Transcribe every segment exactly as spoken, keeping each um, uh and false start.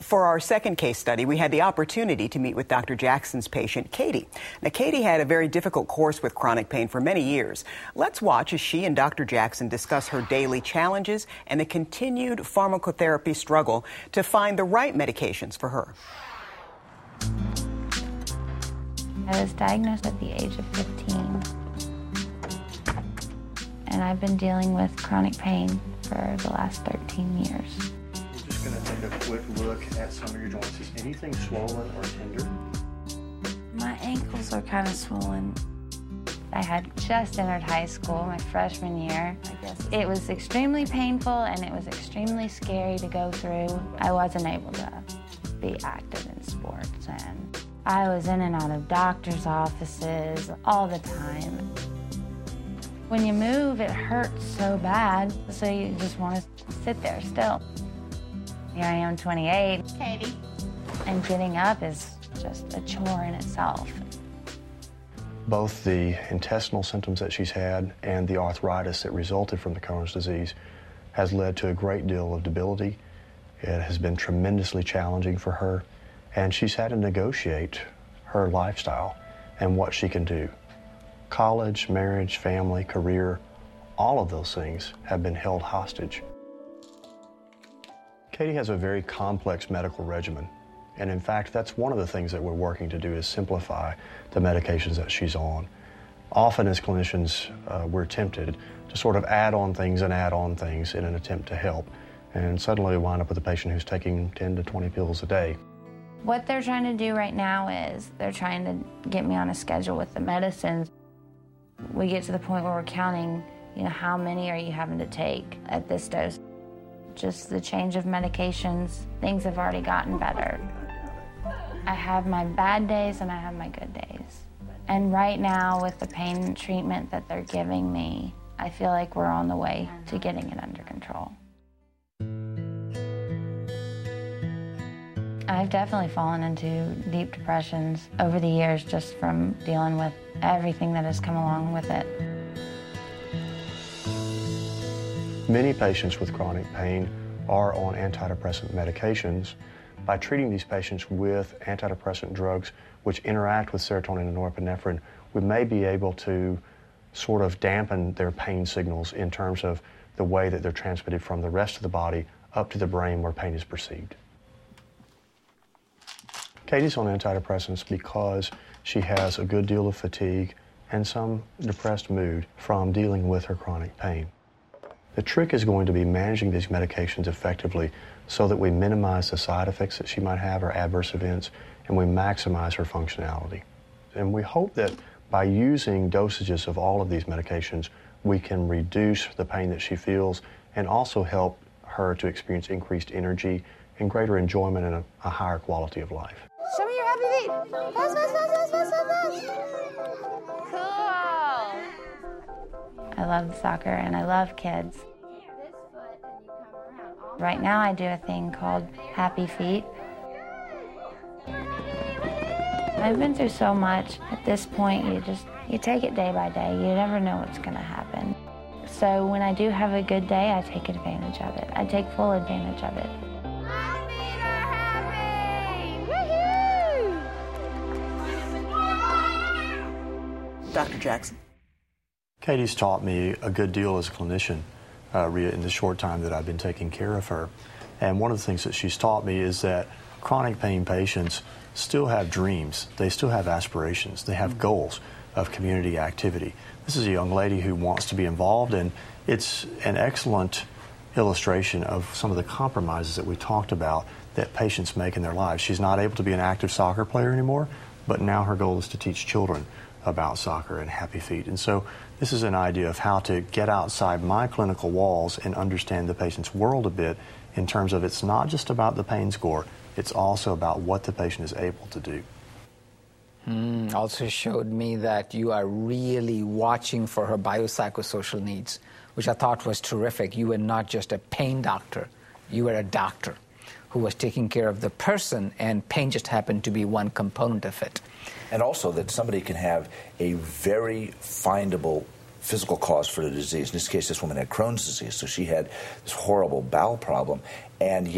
For our second case study, we had the opportunity to meet with Doctor Jackson's patient, Katie. Now, Katie had a very difficult course with chronic pain for many years. Let's watch as she and Doctor Jackson discuss her daily challenges and the continued pharmacotherapy struggle to find the right medications for her. I was diagnosed at the age of fifteen, and I've been dealing with chronic pain for the last thirteen years. We're just going to take a quick look at some of your joints. Is anything swollen or tender? My ankles are kind of swollen. I had just entered high school my freshman year. I guess it was extremely painful and it was extremely scary to go through. I wasn't able to be active in sports, and I was in and out of doctor's offices all the time. When you move, it hurts so bad, so you just want to sit there still. Here I am, twenty-eight. Katie. And getting up is just a chore in itself. Both the intestinal symptoms that she's had and the arthritis that resulted from the Crohn's disease has led to a great deal of debility. It has been tremendously challenging for her, and she's had to negotiate her lifestyle and what she can do. College, marriage, family, career, all of those things have been held hostage. Katie has a very complex medical regimen, and in fact, that's one of the things that we're working to do is simplify the medications that she's on. Often as clinicians, uh, we're tempted to sort of add on things and add on things in an attempt to help, and suddenly we wind up with a patient who's taking ten to twenty pills a day. What they're trying to do right now is they're trying to get me on a schedule with the medicines. We get to the point where we're counting, you know, how many are you having to take at this dose? Just the change of medications, things have already gotten better. I have my bad days and I have my good days. And right now, with the pain treatment that they're giving me, I feel like we're on the way to getting it under control. I've definitely fallen into deep depressions over the years just from dealing with everything that has come along with it. Many patients with chronic pain are on antidepressant medications. By treating these patients with antidepressant drugs which interact with serotonin and norepinephrine, we may be able to sort of dampen their pain signals in terms of the way that they're transmitted from the rest of the body up to the brain where pain is perceived. Katie's on antidepressants because she has a good deal of fatigue and some depressed mood from dealing with her chronic pain. The trick is going to be managing these medications effectively so that we minimize the side effects that she might have or adverse events, and we maximize her functionality. And we hope that by using dosages of all of these medications, we can reduce the pain that she feels and also help her to experience increased energy and greater enjoyment and a, a higher quality of life. Show me your happy feet. Fast, fast, fast, fast, fast, fast, fast. Cool. I love soccer and I love kids. Right now I do a thing called Happy Feet. I've been through so much. At this point, you just, you take it day by day. You never know what's going to happen. So when I do have a good day, I take advantage of it. I take full advantage of it. Doctor Jackson. Katie's taught me a good deal as a clinician, uh, Rhea, in the short time that I've been taking care of her. And one of the things that she's taught me is that chronic pain patients still have dreams. They still have aspirations. They have goals of community activity. This is a young lady who wants to be involved, and it's an excellent illustration of some of the compromises that we talked about that patients make in their lives. She's not able to be an active soccer player anymore, but now her goal is to teach children about soccer and Happy Feet. And so this is an idea of how to get outside my clinical walls and understand the patient's world a bit in terms of it's not just about the pain score, it's also about what the patient is able to do. Mm, also showed me that you are really watching for her biopsychosocial needs, which I thought was terrific. You were not just a pain doctor, you were a doctor who was taking care of the person, and pain just happened to be one component of it. And also that somebody can have a very findable physical cause for the disease. In this case, this woman had Crohn's disease, so she had this horrible bowel problem, and yet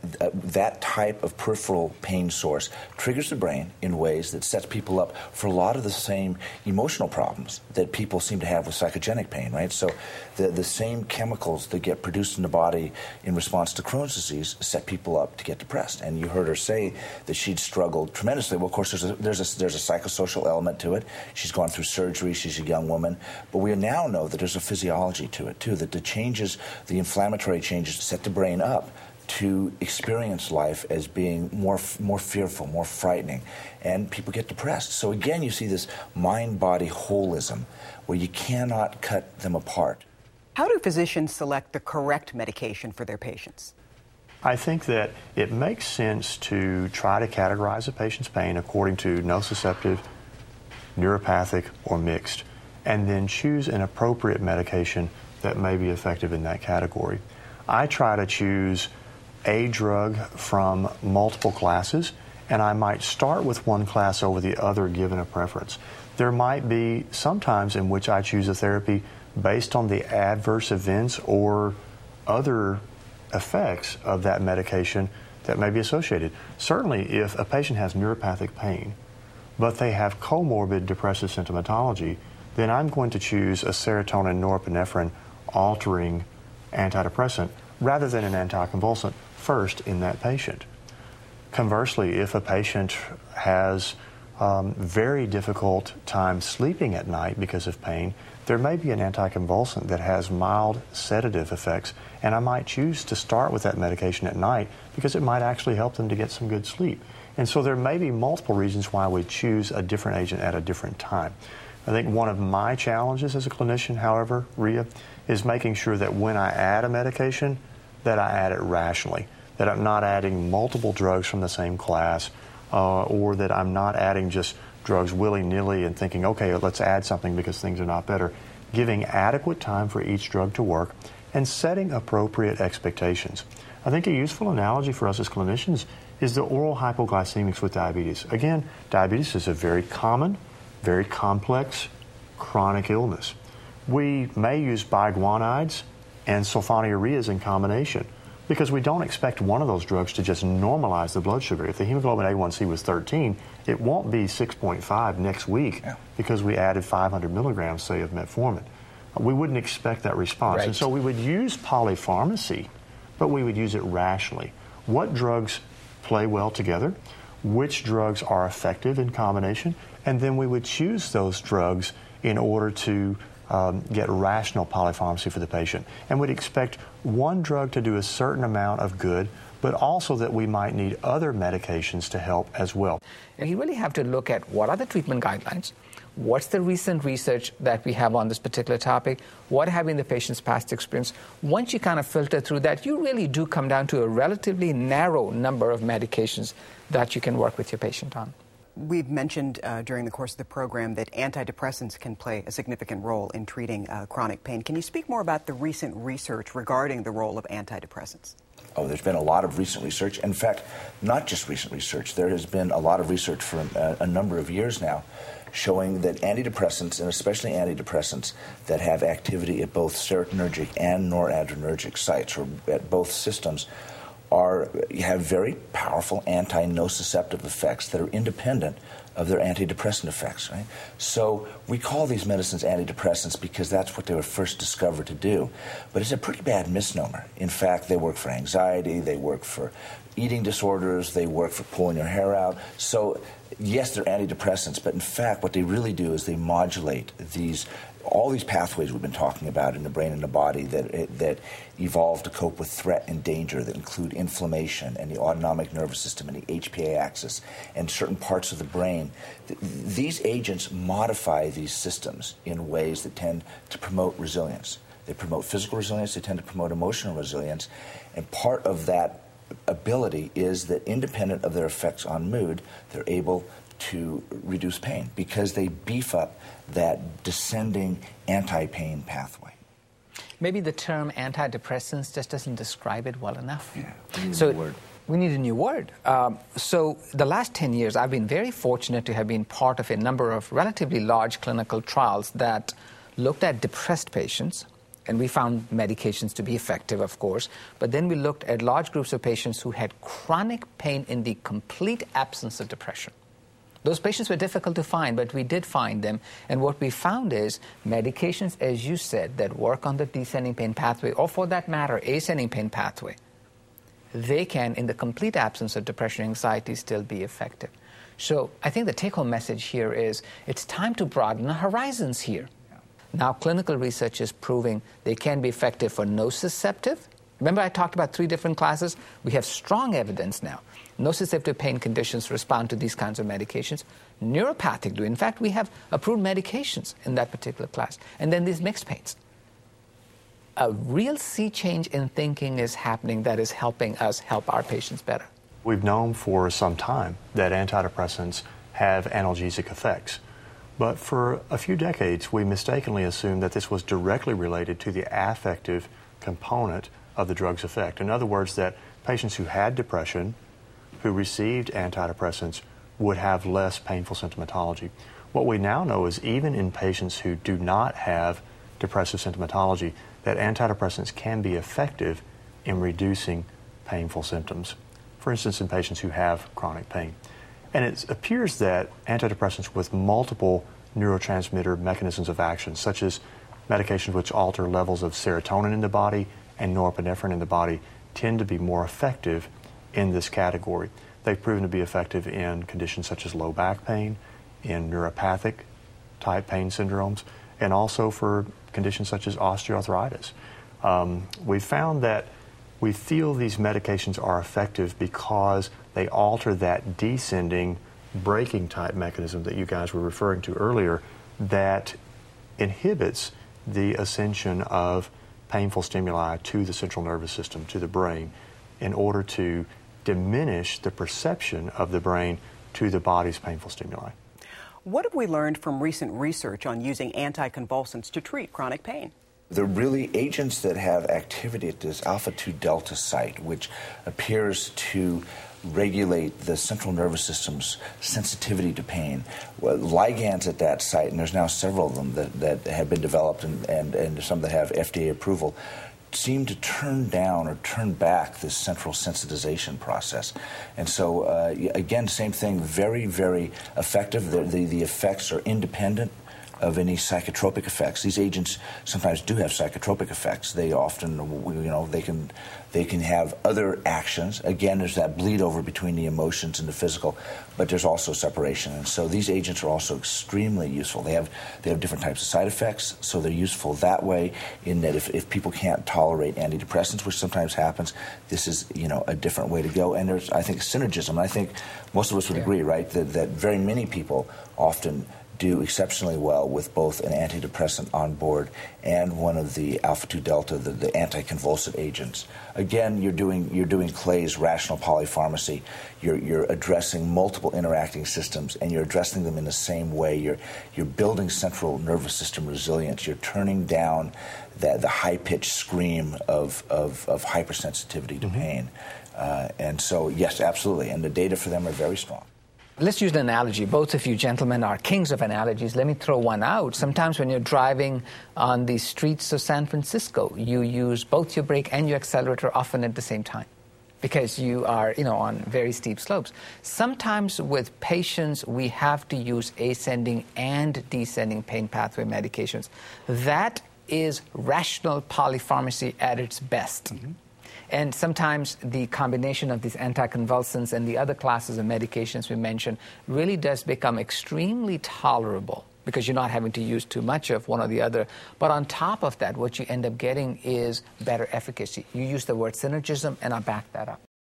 uh, that type of peripheral pain source triggers the brain in ways that sets people up for a lot of the same emotional problems that people seem to have with psychogenic pain, right? So the, the same chemicals that get produced in the body in response to Crohn's disease set people up to get depressed. And you heard her say that she'd struggled tremendously. Well, of course, there's a, there's a, there's a psychosocial element to it. She's gone through surgery. She's a young woman. But we now know that there's a physiology to it, too, that the changes, the inflammatory changes set the brain up to experience life as being more more fearful, more frightening, and people get depressed. So again, you see this mind-body holism where you cannot cut them apart. How do physicians select the correct medication for their patients? I think that it makes sense to try to categorize a patient's pain according to nociceptive, neuropathic, or mixed, and then choose an appropriate medication that may be effective in that category. I try to choose a drug from multiple classes, and I might start with one class over the other given a preference. There might be some times in which I choose a therapy based on the adverse events or other effects of that medication that may be associated. Certainly, if a patient has neuropathic pain, but they have comorbid depressive symptomatology, then I'm going to choose a serotonin norepinephrine altering antidepressant rather than an anticonvulsant first in that patient. Conversely, if a patient has um, very difficult time sleeping at night because of pain, there may be an anticonvulsant that has mild sedative effects, and I might choose to start with that medication at night because it might actually help them to get some good sleep. And so there may be multiple reasons why we choose a different agent at a different time. I think one of my challenges as a clinician, however, Rhea, is making sure that when I add a medication, that I add it rationally, that I'm not adding multiple drugs from the same class, uh, or that I'm not adding just drugs willy-nilly and thinking, okay, let's add something because things are not better. Giving adequate time for each drug to work and setting appropriate expectations. I think a useful analogy for us as clinicians is the oral hypoglycemics with diabetes. Again, diabetes is a very common, very complex chronic illness. We may use biguanides and sulfonylureas in combination because we don't expect one of those drugs to just normalize the blood sugar. If the hemoglobin A one C was thirteen, it won't be six point five next week yeah. because we added five hundred milligrams, say, of metformin. We wouldn't expect that response. Right. And so we would use polypharmacy, but we would use it rationally. What drugs play well together? Which drugs are effective in combination? And then we would choose those drugs in order to Um, get rational polypharmacy for the patient. And we'd expect one drug to do a certain amount of good, but also that we might need other medications to help as well. And you really have to look at what are the treatment guidelines, what's the recent research that we have on this particular topic, what have been the patient's past experience. Once you kind of filter through that, you really do come down to a relatively narrow number of medications that you can work with your patient on. We've mentioned uh, during the course of the program that antidepressants can play a significant role in treating uh, chronic pain. Can you speak more about the recent research regarding the role of antidepressants? Oh, there's been a lot of recent research. In fact, not just recent research. There has been a lot of research for a, a number of years now showing that antidepressants, and especially antidepressants that have activity at both serotonergic and noradrenergic sites, or at both systems, are have very powerful anti-nociceptive effects that are independent of their antidepressant effects, right? So we call these medicines antidepressants because that's what they were first discovered to do. But it's a pretty bad misnomer. In fact, they work for anxiety, they work for eating disorders, they work for pulling your hair out. So yes, they're antidepressants, but in fact what they really do is they modulate these all these pathways we've been talking about in the brain and the body that that evolve to cope with threat and danger, that include inflammation and the autonomic nervous system and the H P A axis and certain parts of the brain. These agents modify these systems in ways that tend to promote resilience. They promote physical resilience, they tend to promote emotional resilience, and part of that ability is that independent of their effects on mood, they're able to reduce pain because they beef up that descending anti-pain pathway. Maybe the term antidepressants just doesn't describe it well enough. Yeah, we need so a new word. We need a new word. Um, so the last ten years, I've been very fortunate to have been part of a number of relatively large clinical trials that looked at depressed patients And we found medications to be effective, of course. But then we looked at large groups of patients who had chronic pain in the complete absence of depression. Those patients were difficult to find, but we did find them. And what we found is medications, as you said, that work on the descending pain pathway, or for that matter, ascending pain pathway, they can, in the complete absence of depression and anxiety, still be effective. So I think the take-home message here is it's time to broaden the horizons here. Now, clinical research is proving they can be effective for nociceptive. Remember I talked about three different classes? We have strong evidence now. Nociceptive pain conditions respond to these kinds of medications. Neuropathic do. In fact, we have approved medications in that particular class. And then these mixed pains. A real sea change in thinking is happening that is helping us help our patients better. We've known for some time that antidepressants have analgesic effects. But for a few decades, we mistakenly assumed that this was directly related to the affective component of the drug's effect. In other words, that patients who had depression, who received antidepressants, would have less painful symptomatology. What we now know is even in patients who do not have depressive symptomatology, that antidepressants can be effective in reducing painful symptoms. For instance, in patients who have chronic pain. And it appears that antidepressants with multiple neurotransmitter mechanisms of action, such as medications which alter levels of serotonin in the body and norepinephrine in the body, tend to be more effective in this category. They've proven to be effective in conditions such as low back pain, in neuropathic type pain syndromes, and also for conditions such as osteoarthritis. Um, we found that we feel these medications are effective because they alter that descending braking type mechanism that you guys were referring to earlier that inhibits the ascension of painful stimuli to the central nervous system, to the brain, in order to diminish the perception of the brain to the body's painful stimuli. What have we learned from recent research on using anticonvulsants to treat chronic pain? They're really agents that have activity at this alpha two delta site, which appears to regulate the central nervous system's sensitivity to pain. Well, ligands at that site, and there's now several of them that, that have been developed and, and, and some that have F D A approval, seem to turn down or turn back this central sensitization process. And so, uh, again, same thing, very, very effective. The, the, the effects are independent of any psychotropic effects. These agents sometimes do have psychotropic effects. They often, you know, they can they can have other actions. Again, there's that bleed over between the emotions and the physical, but there's also separation. And so these agents are also extremely useful. They have they have different types of side effects, so they're useful that way in that if, if people can't tolerate antidepressants, which sometimes happens, this is, you know, a different way to go. And there's, I think, synergism. I think most of us would yeah. agree, right, that, that very many people often do exceptionally well with both an antidepressant on board and one of the alpha two delta, the, the anticonvulsant agents. Again, you're doing you're doing Clay's rational polypharmacy. You're you're addressing multiple interacting systems, and you're addressing them in the same way. You're you're building central nervous system resilience. You're turning down the, the high-pitched scream of of, of hypersensitivity to mm-hmm. pain. Uh, and so, yes, absolutely. And the data for them are very strong. Let's use an analogy. Both of you gentlemen are kings of analogies. Let me throw one out. Sometimes when you're driving on the streets of San Francisco, you use both your brake and your accelerator often at the same time because you are, you know, on very steep slopes. Sometimes with patients, we have to use ascending and descending pain pathway medications. That is rational polypharmacy at its best. Mm-hmm. And sometimes the combination of these anticonvulsants and the other classes of medications we mentioned really does become extremely tolerable because you're not having to use too much of one or the other. But on top of that, what you end up getting is better efficacy. You use the word synergism, and I back that up.